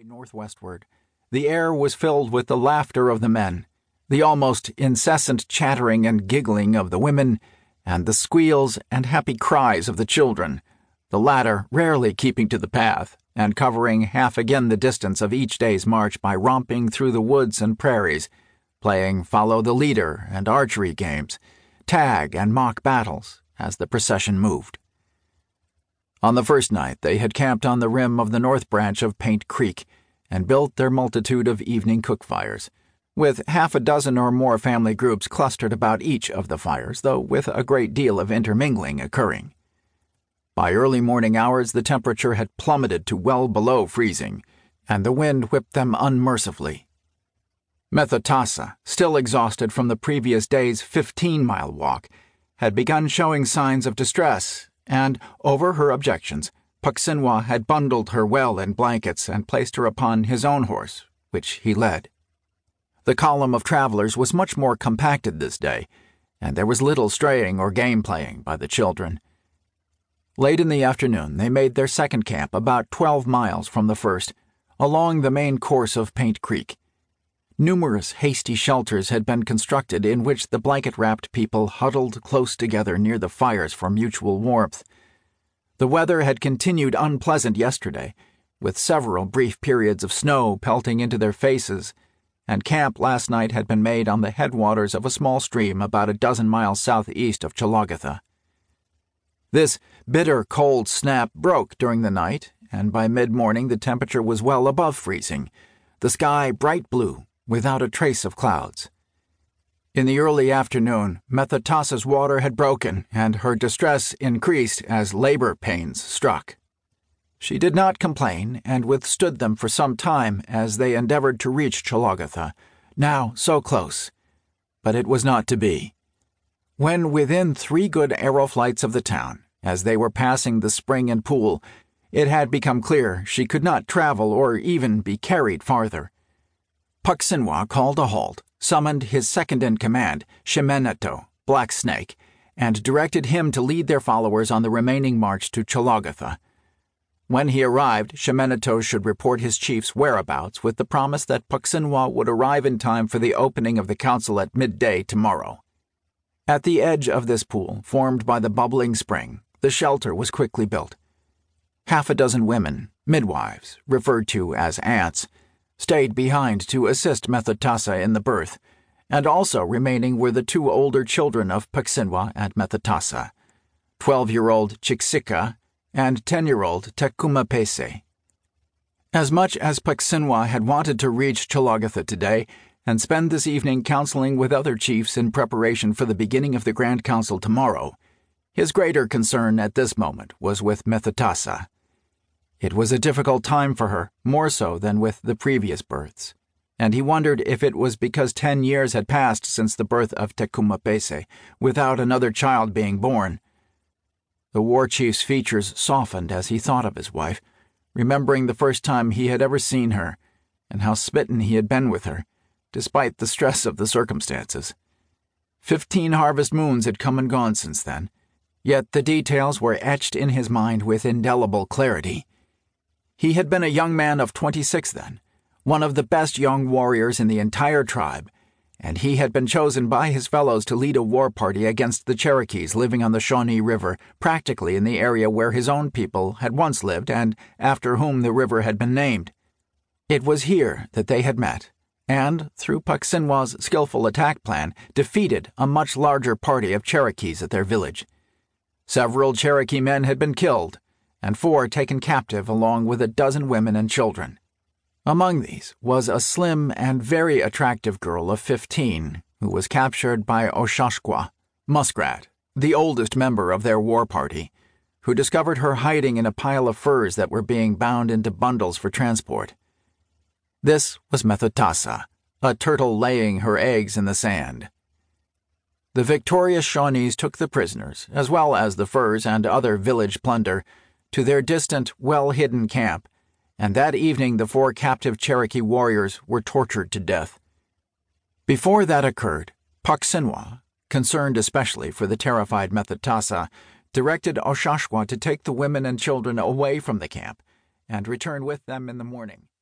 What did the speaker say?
northwestward. The air was filled with the laughter of the men, the almost incessant chattering and giggling of the women, and the squeals and happy cries of the children, the latter rarely keeping to the path and covering half again the distance of each day's march by romping through the woods and prairies, playing follow the leader and archery games, tag and mock battles as the procession moved. On the first night, they had camped on the rim of the north branch of Paint Creek and built their multitude of evening cook fires, with half a dozen or more family groups clustered about each of the fires, though with a great deal of intermingling occurring. By early morning hours, the temperature had plummeted to well below freezing, and the wind whipped them unmercifully. Metatasa, still exhausted from the previous day's 15-mile walk, had begun showing signs of distress, and, over her objections, Pucksinwah had bundled her well in blankets and placed her upon his own horse, which he led. The column of travelers was much more compacted this day, and there was little straying or game playing by the children. Late in the afternoon, they made their second camp about 12 miles from the first, along the main course of Paint Creek. Numerous hasty shelters had been constructed in which the blanket-wrapped people huddled close together near the fires for mutual warmth. The weather had continued unpleasant yesterday, with several brief periods of snow pelting into their faces, and camp last night had been made on the headwaters of a small stream about a dozen miles southeast of Chalagatha. This bitter cold snap broke during the night, and by mid-morning the temperature was well above freezing, the sky bright blue, without a trace of clouds. In the early afternoon, Metatasa's water had broken, and her distress increased as labor pains struck. She did not complain, and withstood them for some time as they endeavored to reach Chalagatha, now so close. But it was not to be. When within 3 good arrow flights of the town, as they were passing the spring and pool, it had become clear she could not travel or even be carried farther. Pucksinwah called a halt, summoned his second-in-command, Shemeneto, Black Snake, and directed him to lead their followers on the remaining march to Chalagatha. When he arrived, Shemeneto should report his chief's whereabouts with the promise that Pucksinwah would arrive in time for the opening of the council at midday tomorrow. At the edge of this pool, formed by the bubbling spring, the shelter was quickly built. Half a dozen women, midwives, referred to as aunts, stayed behind to assist Metatasa in the birth, and also remaining were the 2 older children of Pucksinwah and Metatasa, 12-year-old Chiksika and 10-year-old Tecumapese. As much as Pucksinwah had wanted to reach Chalagatha today and spend this evening counseling with other chiefs in preparation for the beginning of the Grand Council tomorrow, his greater concern at this moment was with Metatasa. It was a difficult time for her, more so than with the previous births, and he wondered if it was because 10 years had passed since the birth of Tecumapese, without another child being born. The war chief's features softened as he thought of his wife, remembering the first time he had ever seen her, and how smitten he had been with her, despite the stress of the circumstances. 15 harvest moons had come and gone since then, yet the details were etched in his mind with indelible clarity. He had been a young man of 26 then, one of the best young warriors in the entire tribe, and he had been chosen by his fellows to lead a war party against the Cherokees living on the Shawnee River, practically in the area where his own people had once lived and after whom the river had been named. It was here that they had met, and, through Pucksinwah's skillful attack plan, defeated a much larger party of Cherokees at their village. Several Cherokee men had been killed, and 4 taken captive along with a dozen women and children. Among these was a slim and very attractive girl of 15 who was captured by Oshashqua, Muskrat, the oldest member of their war party, who discovered her hiding in a pile of furs that were being bound into bundles for transport. This was Metatasa, a turtle laying her eggs in the sand. The victorious Shawnees took the prisoners, as well as the furs and other village plunder, to their distant, well-hidden camp, and that evening the 4 captive Cherokee warriors were tortured to death. Before that occurred, Pucksinwah, concerned especially for the terrified Metatasa, directed Oshashqua to take the women and children away from the camp and return with them in the morning.